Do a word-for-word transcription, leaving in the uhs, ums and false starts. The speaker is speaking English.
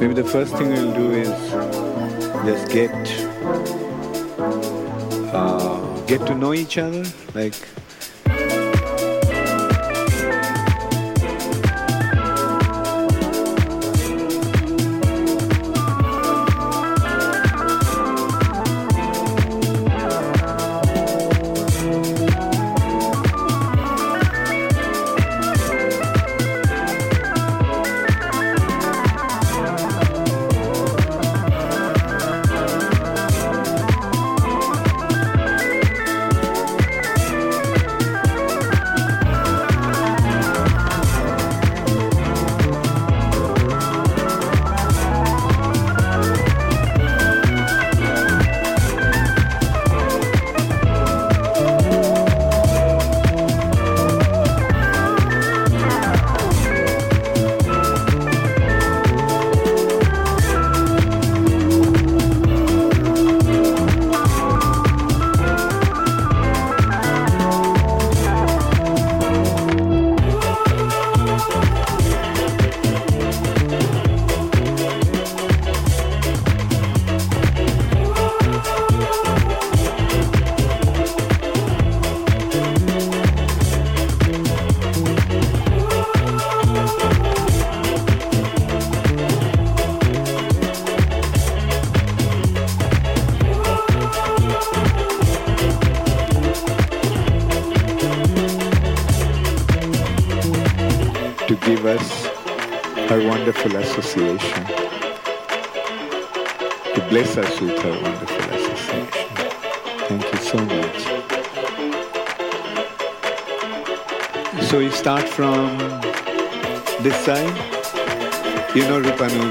Maybe the first thing we'll do is just get uh, get to know each other, like. To give us her wonderful association, to bless us with her wonderful association. Thank you so much. So we start from this side. You know Rupanu